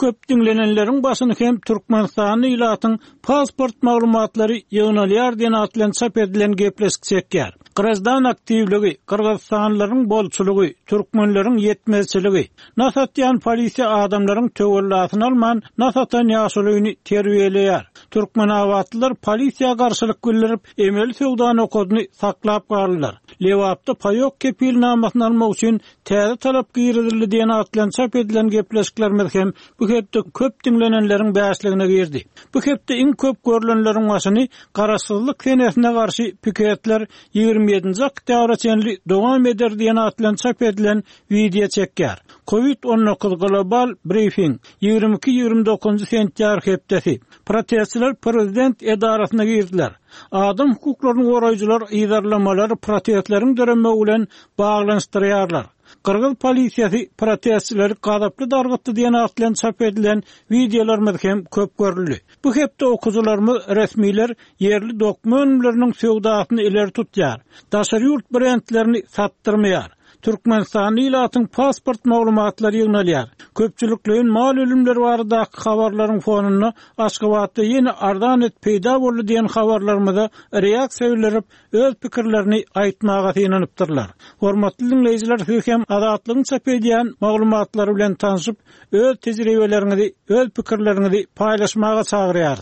köp dinlenenlerin başyny hem Türkmenistan ýylatyň pasport maglumatlary ýygnalyar diýen atlan çap edilen gepleşik çekýär. Kırgızstan aktivligi, Kırgızstanlylaryň bolçulugy, türkmenleriň yetmezçiligi, nasatyan polisiýa adamlaryň töwerlatyny alman, nasatan ýaşulyny terbiýeleýär. Türkmen awatlylar polisiýa garşylyk bildirip, emeli sowdany okudyny saklap garlylar. Lewapda paýok kepil namasyny almak üçin täze talap giýrildi diýen atlan çap edilen gepleşikler hem bu hepde köp dinlenenleriň bäşligine girdi. Bu hepde iň köp görülenleriň başyny garaşsyzlyk senesine garşy piketler 27-nji oktýabra çenli dowam eder diýen atlan çap edilen video çekýär. Covid-19 global briefing 22-29 sentýabr hepdesi. Protestçiler prezident edarasyna girdiler. Adam hukuklaryny goraýjylar ýydarlamalar protestleriň döremi bilen baglanşdyrýarlar. Kırgız polisiýasy protestçileri gadaply dargatdy diýen atlan çap edilen videolar hem köp görüldi. Bu hepde okujularmy resmiler yerli dokumentleriniň sowdasyny ileri tutýar. Daşary ýurt brendlerini satdyrmaýar. Türkmenistan ýylatyň pasport maglumatlary ýygnalyar. Köpçüliklerin mal ölümleri barada habarlaryň fonuna Aşgabatda ýene ardanet peýda boldy diýen habarlarymyza reaksiýa bildirip öz pikirlerini aýtmaga synanypdyrlar. Hormatly dinleýijiler, siz hem adatlygyň çap edýän maglumatlary bilen tanyşyp öz tejribeleriňizi, öz pikirleriňizi paýlaşmaga çagyrýar.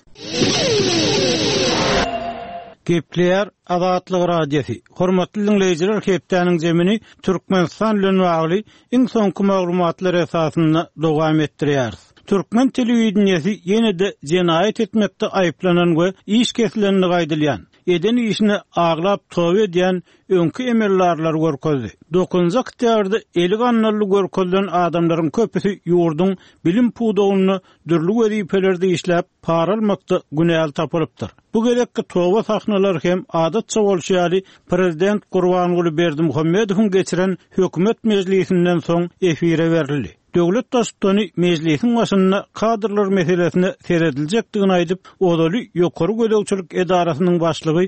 Gepler Adatlyk radiosi. Hormatly dinleýijiler, hepdeniň jemini Türkmenistan bilen bagly iň soňky maglumatlar esasynda dowam etdirýär. Türkmen telewizionyasy ýene-de jenaýat etmekde aýplanan we iş kesilenini gaýdylýan. Eden işini aglap tow edýän öňkü emellarlar görkezdi. 9-njy oktýabrda 50 gannarly görkezlen adamlaryň köpüsi ýurdun bilim puwdagyny dürli wezipelerde işläp para almakda günäl tapylypdyr. Bu gerekli towa sahnalar hem adatça bolşýaly prezident Gurbanguly Berdimuhammedowyň geçiren hökümet meclisinden soň efire berildi. Döwlet dostany meclisiň başynda kadrlar meselesine serediljakdygyny aýdyp, odaly ýokary gödäwçilik edarasynyň başlygy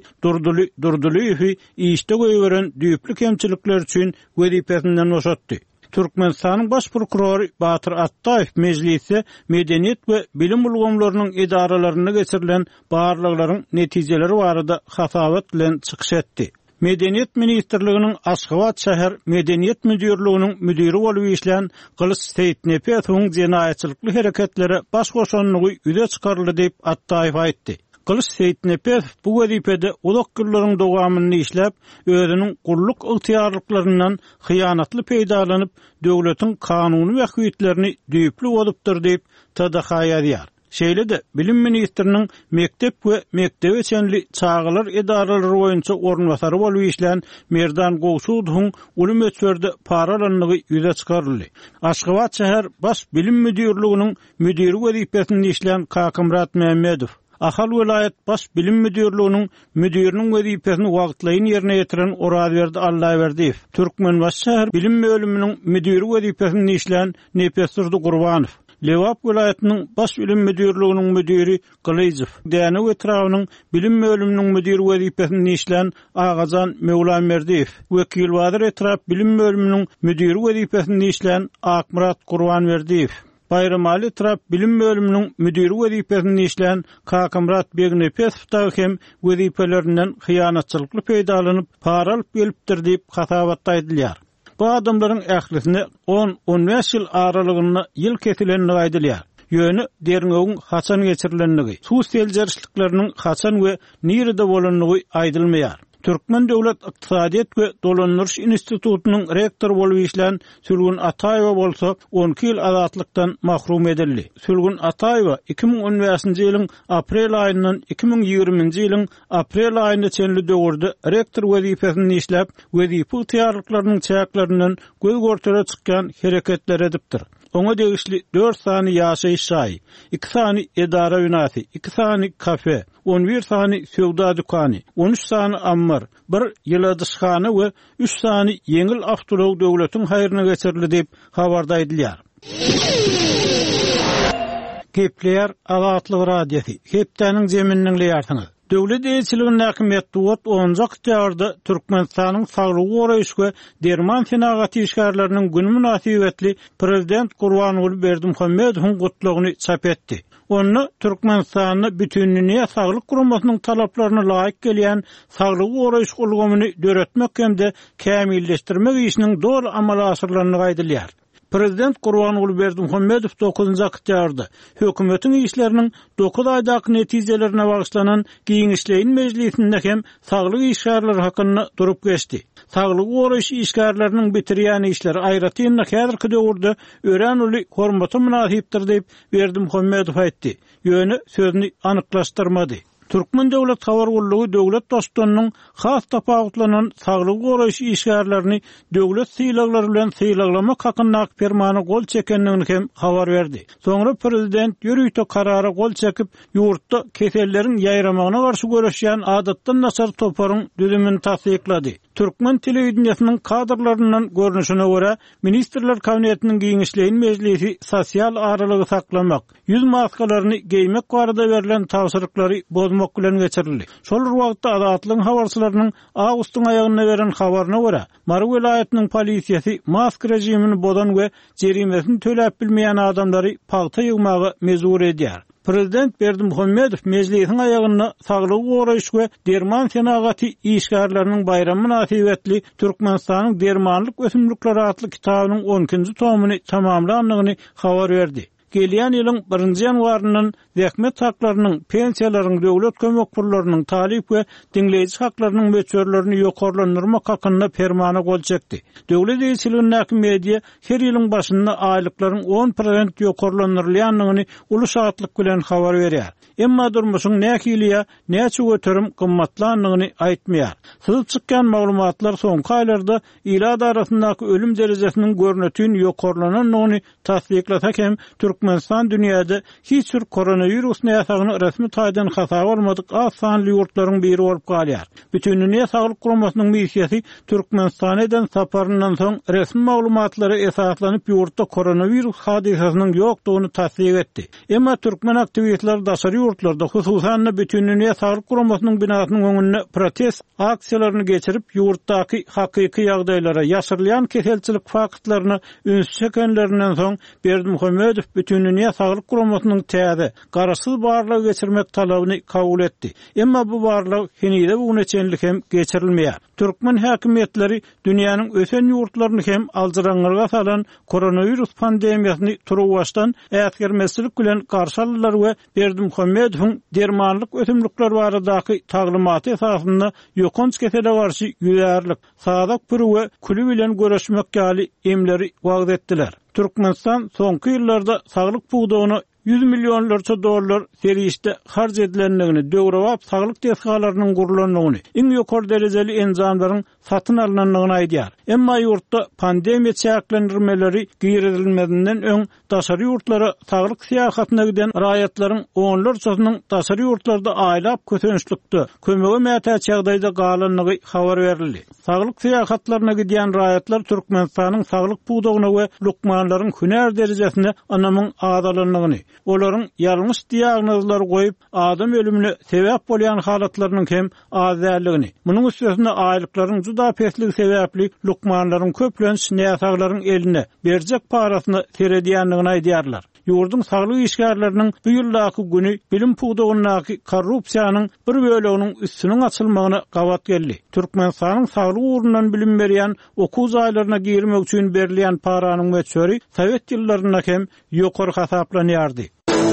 Durduly işde goýberen düýpli kemçilikler üçin wezipesinden boşatdy. Türkmenistanyň baş prokurory Batyr Attaýew meclise medeniýet we bilim ulgamlarynyň edaralaryna geçirilen barlyklaryň netijeleri barada hasabat bilen çykyş etdi. Medeniýet ministrliginiň Aşgabat şäher medeniýet müdürliginiň müdiri bolup işlän Gylyç Seýitnepeýowyň jenaýatçylykly hereketlere baş goşanlygy üze çykaryldy diýip Attaýew aýtdy. Gylyç Seýitnepeýow bu wezipede ulak ýyllaryň dowamyny işläp, özüniň gulluk ygtyýarlyklaryndan hyýanatly peýdalanyp, döwletiň kanuny we hüýetlerini düýpli bozupdyr diýip TDH ýazýar. Şeýle-de bilim ministriniň mektep we mektebe çenli çağılar edaralary boýunça ornbasary bolup işlän Merdan Gowsudowyň ulum ötberde para alanlygy ýüze çykaryldy. Aşgabat şäher baş bilim müdürliginiň müdiri wezipesinde işlän Kakymrat Mehmedow Ahal vilayet baş bilim müdürliginiň müdiriniň wezipesini wagtlaýyn ýerine ýetiren Oraberdi Allaýberdiýew, Türkmen baş şäher bilim bölüminiň müdiri wezipesinde işlän Nepesirdi Gurbanow, Lewap vilayetiniň baş bilim müdürliginiň müdiri Gylyjew, Däne etrawynyň bilim bölüminiň müdiri wezipesinde işlän Agazan Mewlamerdiýew, Wekil Wadyr etrap bilim bölüminiň müdiri wezipesinde işlän Akmurat Gurbanberdiýew, Bayramaly etrap bilim bölüminiň müdiri wezipesinde işlän Kakymrat Begnepesow hem wezipelerinden hyýanatçylykly peýdalanyp para alyp gelipdir diýip hasabatda aýdylýar. Bu adamlaryň ählisine 10-15 ýyl aralygynda ýyl kesilenini gaýdylýar. Ýöne derňegiň haçan geçirilenligi, sosial jarşylyklarynyň haçan we nirede bolanlygy aýdylmaýar. Türkmen Döwlet Iqtisadiýet we Dolandyryş Institututynyň rektory bolup işlän Sülgün Ataýew bolsa 12 ýyl azatlykdan mahrum edildi. Sülgün Ataýew 2015-nji ýylyň aprel aýyndan 2020-nji ýylyň aprel aýyna çenli döwürde rektor wezipesinde işläp, wezipe ýaýarlyklarynyň çäklerinden göz gortara çykkan hereketler edipdir. Oňa degişli 4 sany ýaşaýyş şahy, 2 sany edara binasy, 2 sany kafe, 11 sany sowda dukany, 13 sany ammar, 1 ýyladyşhana we 3 sany ýeňil awtolog döwletiň haýryna geçirildi diýip habarda aýdylýar. Gepler Adatlyk radiosi. Hepdeniň jeminiň leýarsyňyz. Döwlet elçiliginiň häkimet wagt onjak ýarda Türkmenistanyň saglygy goraýyşy derman senagaty işgärleriniň gün münasibetli prezident Gurbanuly Berdimuhammedowyň gutlugyny çap etdi. Onu Türkmenistanyň bütünlüğine saglyk guramasynyň talaplaryna laýyk gelýän saglygy goraýyş ulgamyny döretmek hemde kämilleşdirmek işiniň dol amal asyrlaryny gaýdylýar. Prezident Gurbanuly Berdimuhammedow 9-njy oktýarda hökümetiň işleriniň 9 aýdaky netijelerine bagyşlanan giňişleýin mejlisinde hem saglyk işgärleri hakyna durup geçdi. Saglyk goraýyş işgärleriniň bitirýän işleri aýratynda häzirki döwürde ören uly hormaty münasipdir diýip Berdimuhammedow aýtdy. Ýöne sözüni anyklaşdyrmady. Türkmen döwlet habar gullugy döwlet dostlarynyň has tapawutlanan saglyk goraýyş işgärlerini döwlet syýlaglary bilen syýlaklamak hakynda fermana gol çekendigini hem habar berdi. Soňra prezident ýürüýte karara gol çekip ýurtda keselleriň ýaýramagyna garşy görüşýän adatdan nasar toparyň düzümini tasdiklady. Türkmen telewizionynyň kadrlaryndan görnüşine görä ministrler kabinetiniň giňişleýin mejlisi sosial aralygy saklamak, ýüz maskalaryny geýmek barada berilen tawsyrlyklary bozmak bilen geçirildi. Şol wagtda adatlyň habarçylarynyň awgustyň aýagyna beren habaryna görä Mary welaýatynyň polisiýasy mask rejimini bozan we jerimesini töläp bilmeýän adamlary pagta ýygmagy mezur edýär. Prezident Berdimuhammedow mejlisiň aýagyna saglygy goraýyş we derman senagaty işgärleriniň bayramy münasibetli Türkmenistanyň dermanlyk ösümlikleri adly kitabynyň 12-nji tomuny tamamlandygyny habar berdi. Gelýän ýylyň 1-nji ýanwarynyň zähmet haklarynyň, pensiýalaryň, döwlet kömek pullarynyň, talip we dinleýici haklarynyň möçberlerini ýokarlandyrmak hakynda fermana gol çekdi. Döwlet elçiliginiň häkimiýeti her ýylyň başynda aýlyklaryň 10% ýokarlandyrylýanlygyny uly şatlyk bilen habar berýär. Emma durmuşyň näkiliýe, näçe göterim gymmatlanlygyny aýtmaýar. Syzyp çykkan maglumatlar soňky aýlarda ýylar arasyndaky ölüm derejesiniň görnetini ýokarlananyny tasdiklasak hem Türkmenistan dünýäde hiç bir koronavirus näsagyny resmi taýdan hasap almadyk az sanly ýurtlaryň biri bolup galýar. Bütünlüğe saglyk guramasynyň missiýasy Türkmenistan eden saparyndan soň resmi maglumatlary esaslanyp ýurtda koronavirus hadisasynyň ýokdugyny tasdik etdi. Emma türkmen aktivistler daşary ýurtlarda hususan bütünlüğe saglyk guramasynyň binasynyň öňünde protest aksiýalaryny geçirip ýurtdaky hakyky ýagdaýlara ýaşyrylýan keselçilik faktlaryny üns çekenlerinden soň Berdimuhammedow bütünlüğe saglyk guramasynyň täze garaşsyz barlygy geçirmek talabyny kabul etdi. Emma bu barlyk henide bu neçenlik hem geçirilmeýär. Türkmen häkimetleri dünýäniň ösen ýurtlaryny hem aldyranlarga salan koronavirus pandemiýasyny turuwçdan ätgermeslik bilen garşy aldylar we Berdimuhammedowyň dermanlyk ösümlikler baradaky taglymaty esasynda ýokunç kesele garşy ýüzärlik, sadak pürü we külü bilen görüşmek ýaly emleri wagt etdiler. Türkmenistan soňky ýyllarda saglyk buğdagyny 100 milyonlarca dollar serişde harc edilenligini döwrewap saglyk tesgalarynyň gurulanyny iň ýokary derejeli enzamlaryň satyn alynanyny aýdýar. Emma ýurtda pandemiýa çäklendirmeleri giýerilmedinden öň daşary ýurtlara saglyk syýahatyna giden raýatlaryň onlarçasynyň daşary ýurtlarda aýlap kötençlikde kömege mätäç ýagdaýda galanlygy habar berildi. Saglyk syýahatlaryna giden raýatlar Türkmenistanyň saglyk buğdagyna we lukmanlaryň hünär derejesinde anamyň adalanlygyny, olaryň ýalňyş diagnozlar goýup adam ölümine sebäp bolýan halatlarynyň hem azallygyny. Munyň üstüne aýlyklaryň juda pesligi sebäpli lukmanlaryň köplenç näsaglaryň eline berjek parasyny seredýänligini aýdýarlar. Ýurdun saglyk işgärleriniň bu ýyldaky güni bilim puwdagynyň korrupsiýanyň bir böleginiň üstüniň açylmagyna gawat geldi. Türkmenistanyň saglyk urundan bilim berýän okuw zaýlaryna girmek üçin berilýän paranyň möçberi Sowet ýyllaryna hem ýokary hasaplanýardy.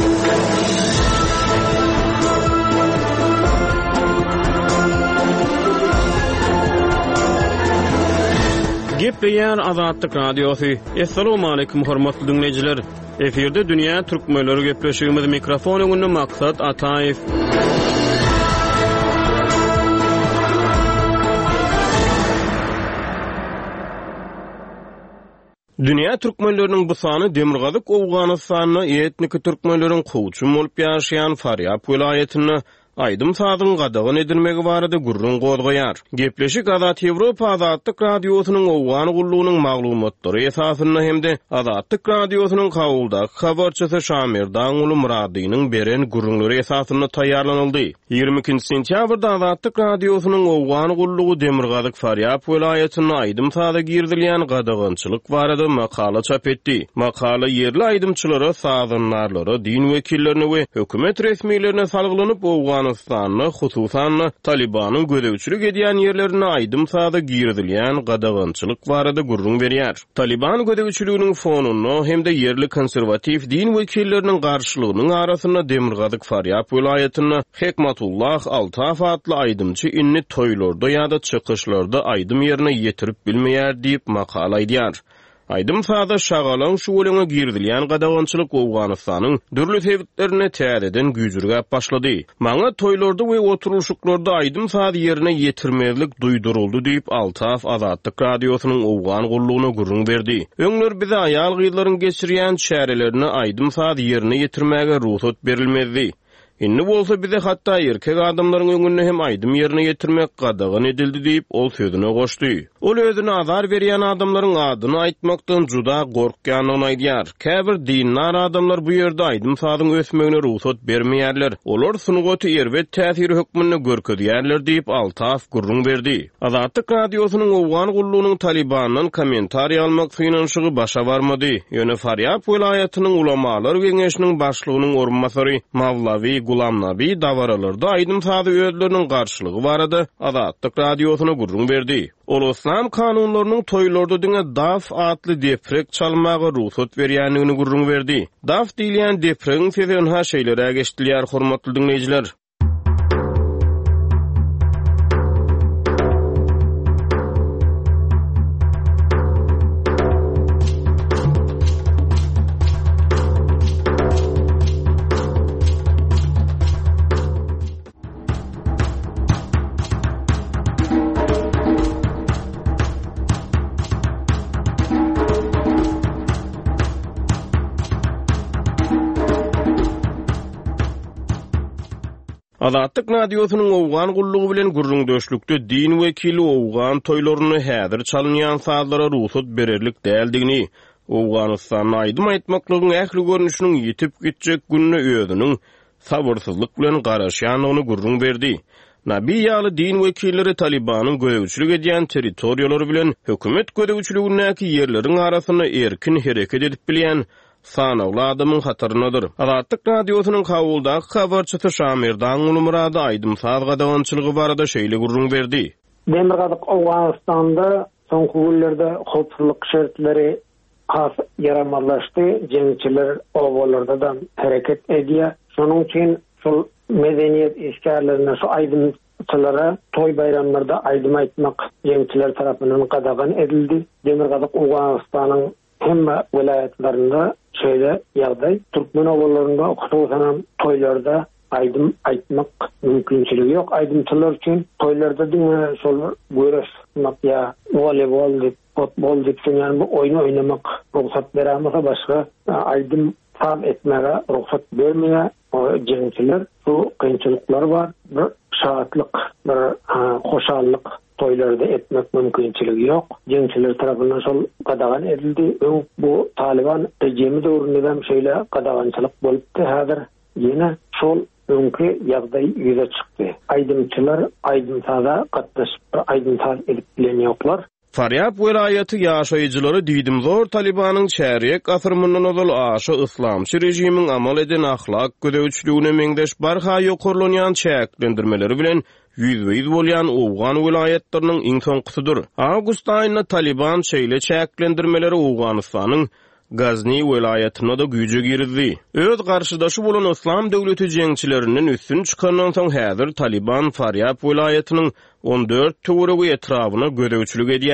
Gepleyen Azatlyk Radiosu. Assalamu alaykum hormatly dinleyijiler. Eferde dünýä türkmenleri gepleşigimiz mikrofon öňünde maksat Ataýew. Dünýä türkmenleriniň bu sany Demirgazyk Owganystynyň etnik türkmenleriň howçum bolup ýaşaýan Faryab welaýatyny aýdym sadyň gadagyň edilmegi barada gurrun gozgoýar. Gepleşik Azat Ýewropa Azatlyk radiosynyň owgan gullugynyň maglumatlary esasynda hemde Azatlyk radiosynyň kabuldaky habarçysy Şamir Daňuly Muradynyň beren gurrunlary esasynda taýýarlanyldy. 22 sentýabrda Azatlyk radiosynyň owgan gullugy Demirgazyk Faryap welaýatyna aýdym sada girdilýän gadagynçylyk barada makala çap etdi. Makala yerli aýdymçylara, sazanlarlara, din wekillerini we hökümet resmiýetlerine salgylanyp Awganystanyny, hususan Talibanyň gödäwçilik edýän ýerlerine aýdym sada girdilýän gadagynçylyk barada gurrun berýär. Taliban gödäwçiliginiň fonuny hemde yerli konserwativ din wekilleriniň garşylygynyň arasyna Demirgazyk Faryap welaýatyny Hekmatullah Altaf adly aýdymçy inni toýlarda ýa-da çykyşlarda aýdym ýerine ýetirip bilmeýär diýip makala aýdýar. Aýdym sada şagalan şu bolana girdilýän gadagynçylyk Awganystanyň dürli sebäplerine täzeden güýjürgäp başlady. Maňa toýlarda we oturuşyklarda aýdym sada ýerine ýetirmezlik duýduruldy diýip Altaf Azatlyk radiosynyň owgan gullugyna gurrun berdi. Öňler bize aýal gyýlaryň geçirýän şäherlerini aýdym sada ýerine ýetirmäge ruhsat berilmezdi. Inni bolsa bize hatta erkek adamlaryň öňüne hem aýdym ýerine ýetirmek gadagyn edildi diýip ol sözüne goşdy. Ol özüne azar berýän adamlaryň adyny aýtmakdan juda gorkýanyny aýdýar. Käbir dinnar adamlar bu ýerde aýdym sadyň ösmegine ruhsat bermeýärler. Olar sunugaty erbet täsiri hökmüni görkezýärler diýip Altaf gurrun berdi. Azatlyk radiosynyň owgan gullugynyň Talibandan kommentariýa almak synanşygy başa barmady. Ýöne Faryap welaýatynyň ulamalar geňeşiniň başlygynyň orunmasary Mavlavi Gulam Nabi davaralarda aýdym sady özleriniň garşylygy barada Azatlyk radiosyna gurrun berdi. Ol İslam kanunlarynyň toýlarda diňe daf adly deprek çalmagy ruhsat berýänligini gurrun berdi. Daf diýilýän depregiň sebäbini ha şeýlere geçdirýär, hormatly dinleýijiler. Azatlyk radiosynyň owgan gullugy bilen gurrundaşlykda din wekili owgan toýlaryny häzir çalynýan sazlara ruhsat bererlik däldigini, Awganystanyň aýdym aýtmaklygyň ähli görnüşiniň ýetip gitjek gününe özüniň sabırsyzlyk bilen garaşýanyny gurrun berdi. Nabi ýaly din wekilleri Talibanyň gödäwçilik edýän territoriýalary bilen hökümet gödäwçiligindäki ýerleriň arasyna erkin hereket edip bilýän sanawly adamyň hatyrynadyr. Azatlyk radiosynyň kabuldaky habarçysy Şamir Daňuly Murady aýdym saz gadagynçylygy barada şeýle gurrun berdi. Demirgazyk Awganystanda soňky günlerde howpsuzlyk şertleri has yaramazlaşdy. Jeňçiler owalarda da hereket edýär. Şonuň üçin şol medeniýet iskerlerine şu aýdymçylara toy bayramlarda aýdym aýtmak jeňçiler tarapyndan gadagyn edildi. Demirgazyk Awganystanyň hemme welaýatlarynda şöyle ýagdaý türkmen owalarynda hususan toýlarda aýdym aýtmak mümkinçiligi ýok. Aýdymçylar üçin toýlarda diňe şol göreşmek ýa voleybol dip, futbol dip ýani bu oýun oynamak ruhsat berämese başga aýdym tam etmege ruhsat bermeýär. Jeňçiler bu kynçylyklar bar. Bir şahatlyk, bir hoşallyk toýlarda etmek mümkinçiligi ýok. Jeňçiler tarapyndan şol gadagan edildi. Bu Taliban rejimi döwründe şeýle gadagançylyk bolupdy. Häzir ýene şol öňkü ýagdaý ýüze çykdy. Aýdymçylar aýdym sada gatnaşyp aýdym saz edip bilenýoklar. Faryap welaýaty ýaşaýjylary diýdim zor Talibanyň çäriýek asyrmyndan ozal aşy islamçy rejimiň amal eden ahlak gödäwçiligine meňdeş barha ýokurlanýan çäklendirmeleri bilen yüz bolýan owgan welaýatlarynyň iň soňkusydyr. Awgust aýynda Taliban şeýle çäklendirmeleri Awganystanyň Gazni welaýatyna da güýje girdi. Öz garşydaşy bolan islam döwleti jeňçileriniň üstün çykandan soň häzir Taliban Faryap welaýatynyň 14 töweregi etrawyna gödäwçilik edýär.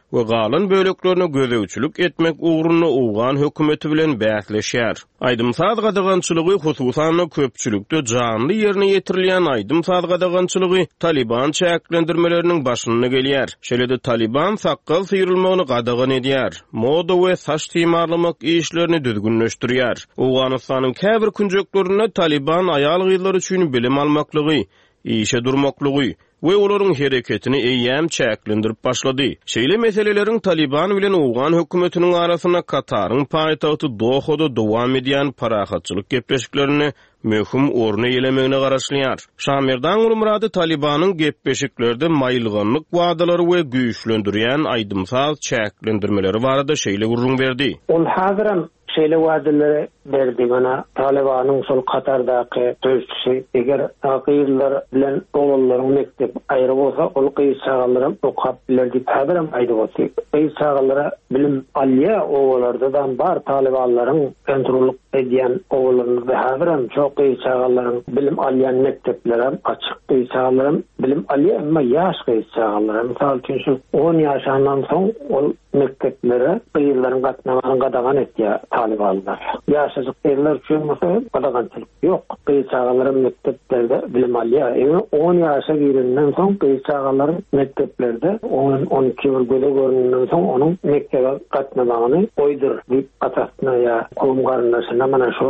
we galan böleklerine gözegçilik etmek uğruna Owgan hökümeti bilen bäsleşýär. Aýdymsaz gadagançylygy hususan köpçülükde canly ýerine ýetirilýän aýdymsaz gadagançylygy Taliban çäklendirmeleriniň başyna gelýär. Şeýle-de Taliban saqqal syýrylmagyny gadagan edýär. Moda we saç timarlamak işlerini düzgünleşdirýär. Owganystanyň käbir künjeklerinde Taliban aýal gyzlary üçin bilim almaklygy, işe durmaklygy we olaryň hereketini eýýäm çäklendirip başlady. Şeýle meselelerin Taliban bilen Owgan hökümetiniň arasyna Kataryň paýtagty Dohada dowam edýän parahatçylyk gepleşiklerini möhüm orna ýelemegine garaşlýar. Şamirdan Ulmurady Talibanyň gepleşiklerde maýylganlyk wadalary we güýçlendirýän aýdymsaz çäklendirmeleri barada şeýle gurrun berdi. Ol hazyram şeýle wadaları berdi bana. Talibanyň sol Katardaky döwüşçisi eger aqyýlar bilen oğullaryň mektep aýry bolsa, ol kıýçagalarym okap bilerdi. Hazyram aýdy bolsa, kıýçagalara bilim alýa oğullardan bar Talibanlaryň kontrollyk edýän oğullarynda hazyram çok kıýçagalarym bilim alýan mekteplerem açyk kıýçagalarym bilim alýa, emma ýaş kıýçagalarym. Misal üçin şu 10 ýaşandan soň ol mekteplere kıýylaryň gatnamagyny gadagan etýär Talibanlar. Ýaşasyk ýerler üçin gadagançylyk ýok. Kıýçagalarym mekteplerde bilim alýa. 10 ýaşa girenden soň kıýçagalarym mekteplerde 10-12 ýyl göze göründen soň onuň mektebe gatnamagyny oýdur diýip atasyna ýa gowum garyndaşyna mana şu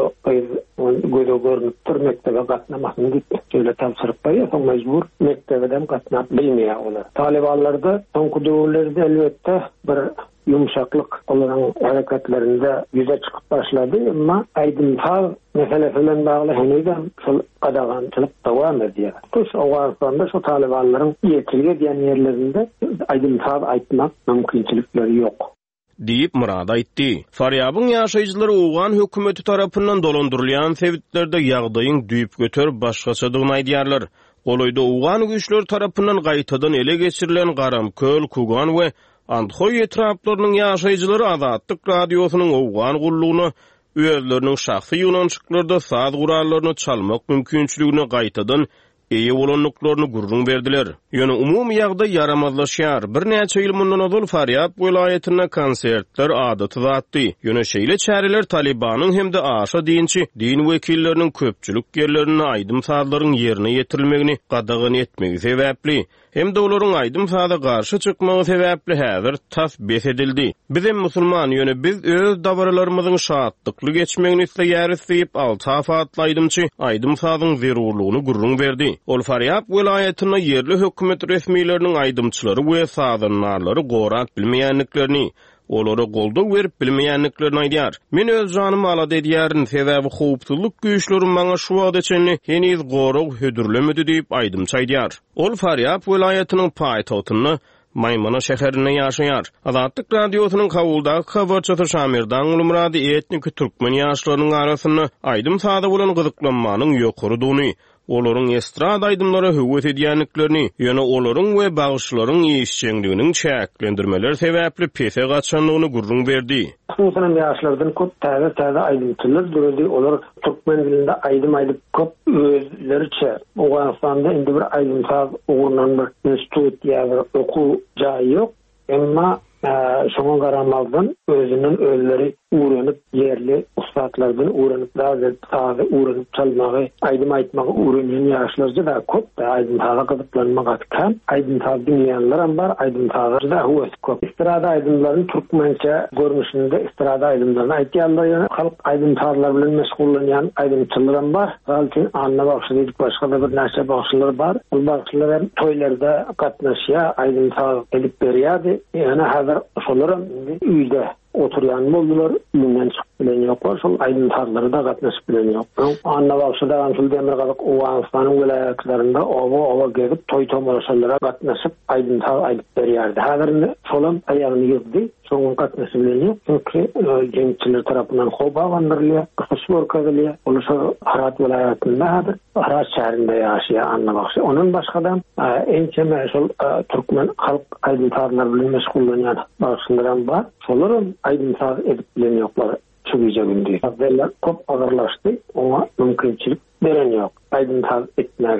göze görünüp mektebe gatnamagyny diýip şeýle tapşyryp goýýar, soň mejbur mektebeden gatnap bilmeýär olar. Talibanlarda soňky döwürlerde elbetde bir yumşaklyk olaryň hareketlerinde ýüze çykyp başlady, emma aýdymsaz meselesi bilen bagly henüzem şol gadagançylyk dowam edýär. Tuş Awganystanda şu Talibanlaryň ýetilge diýen ýerlerinde aýdymsaz aýtmak mümkinçilikleri ýok diýip Murad aýtdy. Faryabyň ýaşaýjylary Owgan hökümeti tarapyndan dolandyrylýan sebitlerde ýagdaýyň düýüp götürüp başgaçadygyny aýdýarlar. Goloýda Owgan güýçleri tarapyndan gaýtadan ele geçirilen Garamköl, Kugan we Andhoy etraplarynyň ýaşaýjylary Azatlyk radiosynyň Owgan gullugyny özleriniň şahsy ýonançyklarda saz gurallaryny çalmak mümkinçiligine gaýtadan eýe bolanlyklaryny gurrun berdiler. Ýöne umumy ýagdaý yaramazlaşýar. Bir näçe ýyl mundan ozul Faryab welaýatyna konsertler adaty zatdy. Ýöne şeýle çäreler Talibanyň hemde aşa diňçi din wekilleriniň köpçülik ýerlerini aýdymsazlaryň ýerine ýetirilmegini gadagan etmegi sebäpli. Hem de olaryň aýdymsaza garşy çykmagy sebäpli häzir tasbih edildi. Bizim musulman ýöne biz öz dabarlarymyzyň şahatlykly geçmegini isleýäris diýip altafatly aýdymçy aýdymsazyň zerurlugyny gurrun berdi. Ol Faryab welaýatyna ýerli hökümet resmiýetleriniň aýdymçylary we sazanlarlary gorat bilmeýänliklerini, olary goldaw berip bilmeýänliklerini aýdýar. Men öz janymy alady edýärin, sebäbi howpsuzlyk güýçleri maňa şu wagt içinde heniz gorog hödürlemedi diýip aýdymçy aýdýar. Ol Faryab welaýatynyň paýtagtyny Maymana şäherinde ýaşaýar. Azatlyk radiosynyň kawuldaky habarçysy Şamirdan Ulmurady etnik türkmen ýaşlarynyň arasyna aýdymsaza bolan gyzyklanmanyň ýokurydyny, olaryň estrada aýdymlara höwet edýänliklerini, ýöne olaryň we bagışlaryň ýeşçeňliginiň çäklendirmeler sebäpli pese gaçanlygyny gurrun berdi. Musulman ýaşlardan köp täze aýdymçylar durdy. Olar türkmen dilinde aýdym köp özleriçe Owganystanda indi bir aýdymsaz ugurunan bir institut ýa okuw jaýy ýok. Emma şoňa garamazdan özünün ölleri uğranıp yerli ustatlardan uğranıp taze uğranıp çalmağı, aydym aýtmagy uğranýan ýaşlarja da köp da aýdymsaza gyzyklanmak atkan. Aýdymsaz bilýänler bar, aýdymsazda höwes köp. Estrada aýdymlaryny türkmençe görnüşinde estrada aýdymlaryny aýtýanlar, halk aýdymsazlar bilen meşgullanýan aýdymçylar bar. Halky anna bagşylyk başga da bir näçe bagşylar bar. Bu bagşylar hem toýlarda gatnaşýar, aýdymsaz edip berýärdi. Ýani hazır şolaryň üýde oturýan boldular, bundan çykyp bilen ýoklar, şol aýdymsazlary da gatnaşyp bilen ýoklar. Anna bagşyda Ansul Demirgazyk Owganystanyň welaýatlarynda owa gezip toý tomoşalara gatnaşyp aýdymsaz aýdyp berýärdi. Hazır şolam aýagyny ýygdy, şoň gatnaşyp bilen ýok. Çünki jemgyýetçiler tarapyndan hoba gandyrylýar, kysmor kazylýar. Oluşa Harat welaýatynda Harat şäherinde ýaşaýan Anna bagşy. Onuň başgadan ençe meşhur türkmen halk aýdymsazlar bilen meşgullanýan bagşylaram bar. Şolaryň aýdymsaz edip bilen ýoklar. Çubuýja gündi. Haberler köp agyrlaşdy, oňa mümkinçilik beren ýok. Aýdymsaz etmäge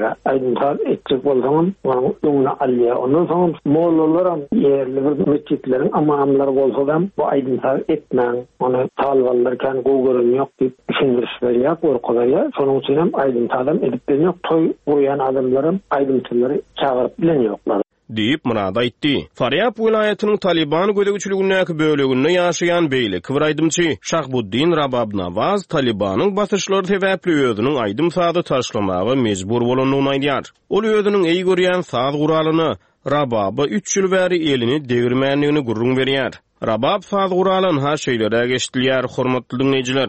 ýerlere aýdymsal etjek bolsaňam onuň öňüne alýa. Ondan soň mollalaram ýerli bir meçitlerin amamlary bolsa-da bu aýdymsal etmäň, ony talballarkan gowgurun ýok diýip düşündirýär, gorkalar. Şonuň üçin hem aýdymsalam edip bilmek, toy goýan adamlarym aýdymçylary çağırıp bilen ýoklar. Diýip murada aýtdy. Faryab welaýatynyň Taliban gödegçiligindäki böleginde ýaşaýan beýlik bir aýdymçy Şahbuddin Rabab Nawaz Talibanyň basyrşlary sebäpli özüniň aýdym sady taşlamagy mejbur bolandygyny aýdýar. Ol özüniň eý görýän saz guralyny Rababa 3 ýyl bäri elini degirmänligini gurrun berýär. Rabab saz guralyny ha şeýlere geçdilýär, hormatly dinleýijiler.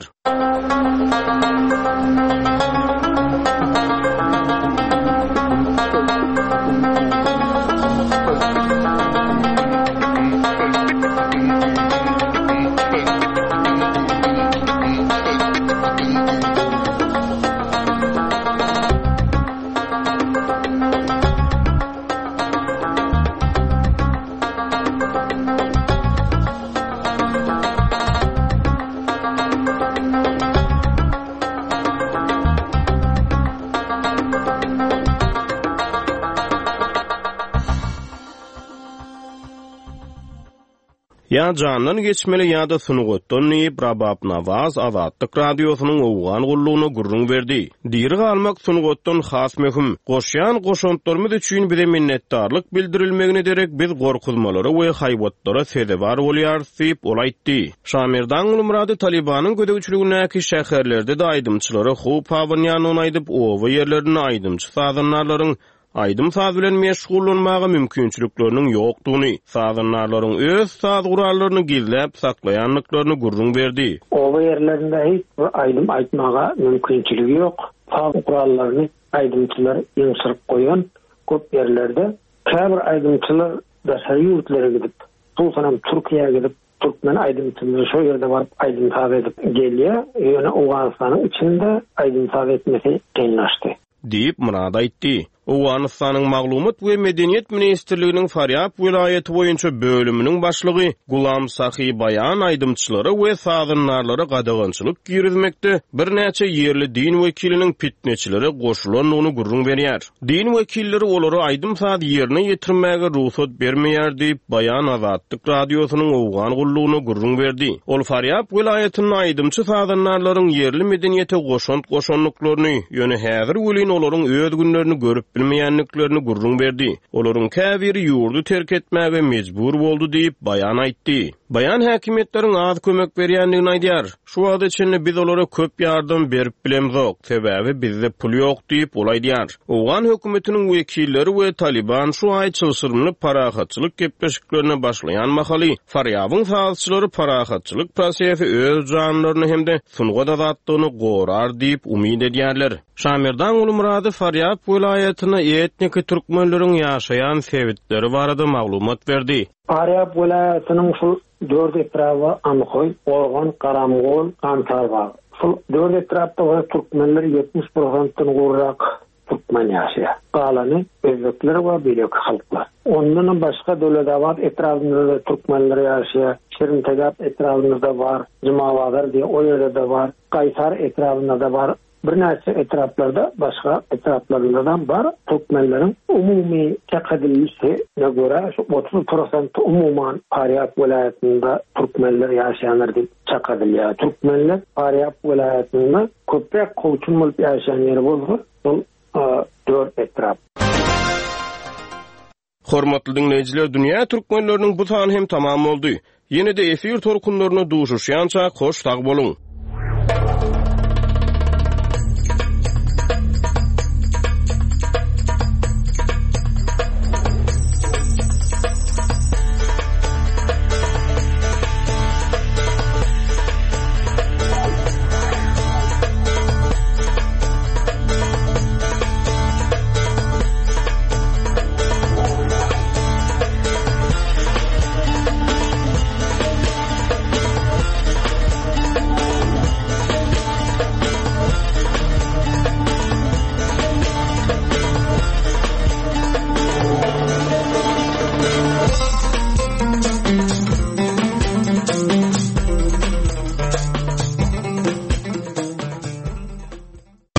Ya candan geçmeli ya da sunugotdan neyip Rabab Nawaz Azatlyk radiosynyň owgan gullugyna gurrun berdi. Diri galmak sunugotdan has möhüm. Goşýan goşontlarymyz üçin bize minnetdarlyk bildirilmegine derek biz gorkuzmalary we haýwatlara sezebar bolýar diýip ol aýtdy. Şamirdan Ulumrady Talibanyň gödegçiligindäki şäherlerde de aýdymçylary hup hawanýanyny aýdyp owa ýerlerini aýdymçy sazanlarlaryň aýdym saz bilen meşgullanmagy mümkinçilikleriniň ýokdugyny, sazanlarlaryň öz saz gurallaryny gizläp saklaýanlyklaryny gurrun berdi. Owa ýerlerinde hiç bir aýdym aýtmaga mümkinçiligi ýok. Saz gurallaryny aýdymçylar ýeňşirip goýan köp ýerlerde käbir aýdymçylar da ýurtlary gidip, soňam Türkiýe'ye gidip Türkmen aýdymçylary şo ýerde baryp aýdym saz edip gelýär. Ýöne Owganystanyň içinde aýdym saz etmesi genleşdi. Diýip murada aýtdy. Owganystanyň maglumat we medeniýet ministrliginiň Faryab welaýaty boýunça bölüminiň başlygy Gulam Sahy bayan aýdymçylary we sazanlarlary gadagançylyk ýürütmekde bir näçe ýerli din wekiliniň pitneçileri goşulanlygyny gurrun berýär. Din wekilleri olary aýdym saz ýerine ýetirmäge ruhsat bermeýär diýip bayan Azatlyk radiosynyň owgan gullugyny gurrun berdi. Ol Faryab welaýatynyň aýdymçy sazanlarlaryň ýerli medeniýete goşonlyklaryny ýöne häzir welin olaryň öz günlerini görüp bilmeýänliklerini gurrun berdi. Olaryň käbiri ýurdu terk etmäge mejbur boldy diýip bayan aýtdy. Bayan häkimetleriň az kömek berýändigini aýdýar. Şu wagt içinde biz olara köp ýardam berip bilemzok, sebäbi bizde pul ýok diýip ol aýdýar. Owgan hökümetiniň wekilleri we Taliban şu aý çylsyryny parahatçylyk gepleşiklerine başlaýan mahaly Faryabyň sazçylary parahatçylyk prosesy öz janlaryny hemde sungat azatlygyny gorar diýip umyd edýärler. Şamirdan Ulumrady Faryab welaýatyna etnik türkmenleriň ýaşaýan sebitleri barada maglumat berdi. Faryab welaýatynyň şu 4 etrawy Ankoy, Organ, Karamgol, Kantarbağı. Şu 4 etrapda Türkmenler 70%-dan gurrak Türkmen ýaşaýar. Galany özbekler we belek halklar. Ondan başga döwletler etrafynda da Türkmenler ýaşaýar. Şirintegap etrafynda bar, Jumawazar diýe o ýerde de bar, Kaysar etrafynda da bar. Bir näçe etraplarda başga etraplarında da bar Türkmenleriň umumy çakadyllysyna görä 30% umuman Faryab welaýatynda Türkmenler ýaşaýanlar diýip çakadylýar. Türkmenler Faryab welaýatynda köpek gowçun bolup ýaşaýan ýeri bolsa, ol 4 etrap. Hormatly dinleýijiler, dünýä türkmenleriniň bu sany hem tamam boldy. Ýene-de efir torkunlaryna duşuşýança hoş tag boluň.